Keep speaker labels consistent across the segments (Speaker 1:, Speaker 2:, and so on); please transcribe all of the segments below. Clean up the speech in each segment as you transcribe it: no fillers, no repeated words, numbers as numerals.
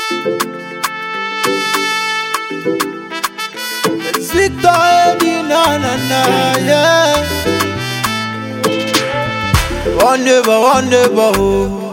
Speaker 1: It's Victor Eddie, na na na, yeah. One neighbor, oh.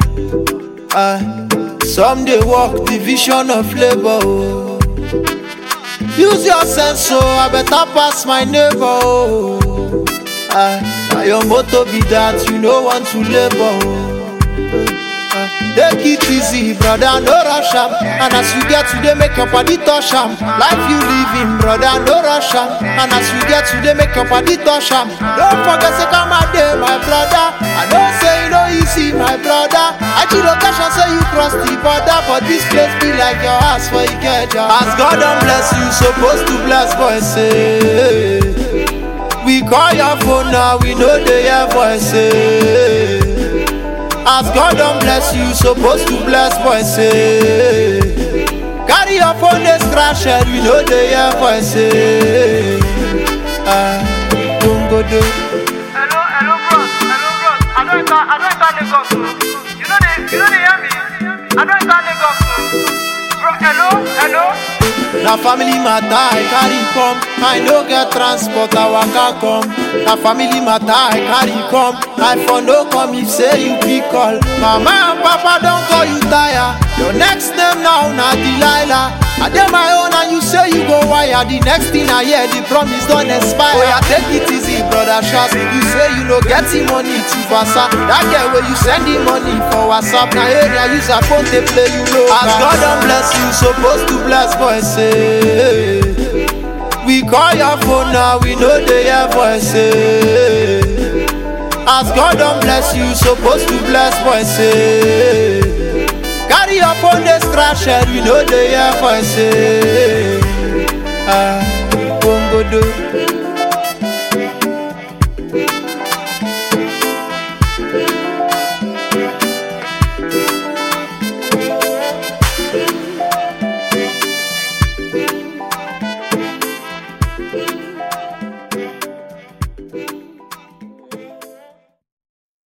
Speaker 1: Some dey work division of labor, oh. Use your sense, so I better pass my neighbor, oh. Now your motto be that you no want to labor, oh. Take it easy, brother, no rush am. And as you get today, make your body touch am. Life you living, brother, no rush am. And as you get today, make your body touch am. Don't forget to come a day, my brother. I don't say you know easy, my brother. I see location say you cross the border, but this place be like your house for you get your. As God don't bless you, supposed to bless boys say. We call your phone now, we know they hear voices. As God don't bless you, supposed to bless voices. Carry your phone, they scratch it, we know they hear voices. Don't go do.
Speaker 2: Hello, bros. I don't Lagos. You know they hear me. I don't Lagos. Bro, hello.
Speaker 1: Na family matter I carry come. I no get transport, I waka come. Na family matter I carry come. I for no come if say you pick call. Mama and papa don't call you tire. Your next name now na Delilah. I dey my own and you say you go wire. The next thing I hear, the promise don't expire. Oh yeah, take it easy, brother Shaz. You say you no get the money to Vasa. That girl where you send the money for WhatsApp. Now area use a phone they play you know. As God don't bless you, supposed to bless boys say. We call your phone now, we know they hear voices. As God don't bless you, supposed to bless boys say. Carry your phone, they scratch it, we know they hear voices. Bongo do.